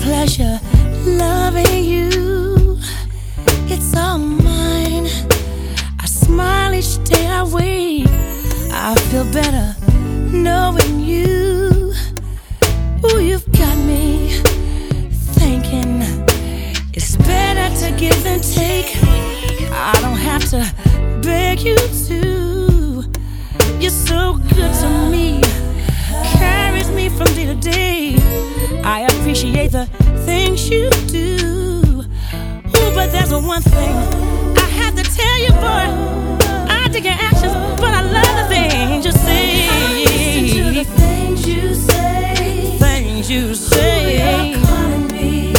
pleasure loving you. It's all mine. I smile each day I wake. I feel better knowing you. Ooh, you've got me thinking it's better to give than take. I don't have to beg you to. You're so good to me, carries me from day to day. I appreciate the things you do. Ooh, but there's one thing I have to tell you, boy. I dig your actions, but I love the things you say. I listen to the things you say. Things you say. Ooh, you're calling me.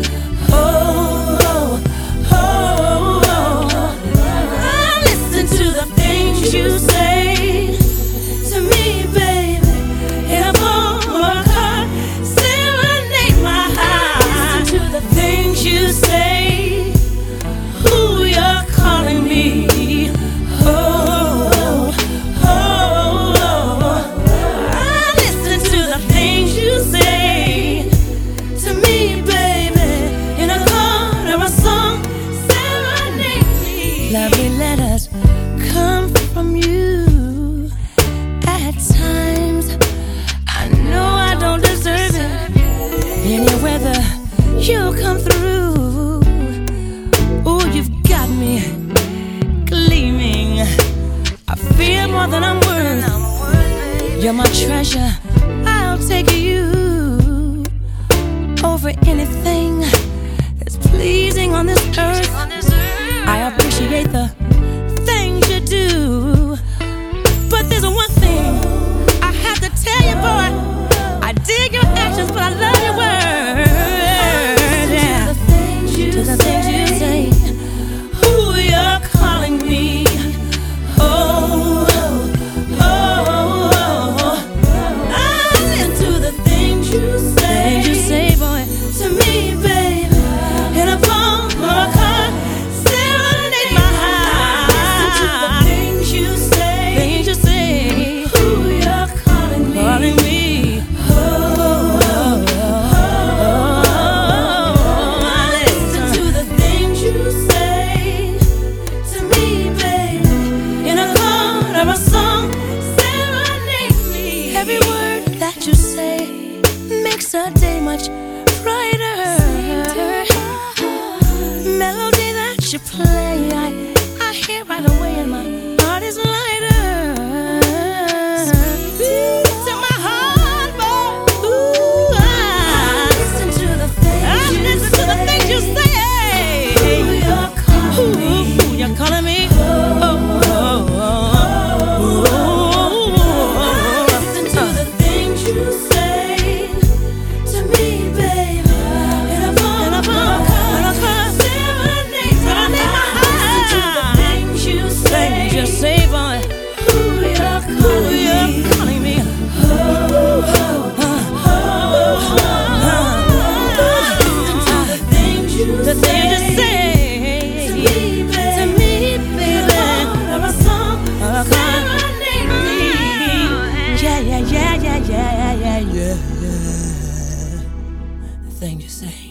Oh, oh, oh, oh. I listen to the things you say to me, baby. In a phone or a car, serenade my heart. I listen to the things you say. Ooh, you're calling me. Oh, oh, oh, oh. I listen to the things you say to me, baby. In a chord or a song, serenade me. Lovely letters come from you. At times, I know I don't deserve it. Any weather, you'll come through. Ooh, you've got me gleaming. I feel more than I'm worth. You're my treasure. I'll take you over anything that's pleasing on this earth. I appreciate the things you do. But there's one thing I have to tell you, boy. I dig your actions, but I love your words. Yeah. To the things you To the things you say. Ooh, you're calling me. Oh, oh, oh, oh. I listen to the things you say. Things you say, boy, to me, baby. In a phone or a car, serenade my heart. to the things you say. Things you say. Ooh, you're calling me. Calling me. Oh, oh, oh, oh. I Listen to the things you say to me, baby. in a chord or a song, serenade me. Every word that you say makes a day much brighter. Melody that you play, I hear right away, and my heart is lighter. To my heart, boy. Ooh, I Listen to the things you listen to the say. things you say. Ooh, you're calling me. Ooh, you're calling me. Oh, oh, oh, oh. Listen to the things you say to me, baby. In a phone, In a phone, in a car, serenade my heart. Listen to the things you say. things you say, boy. Ooh, you're Ooh, calling me. you're calling me. Listen to the things you The things you say say to me, baby. to me, In a baby. phone or a song, Or a car. serenade me. Yeah, yeah, yeah, yeah, yeah, yeah, yeah, yeah. The things you say.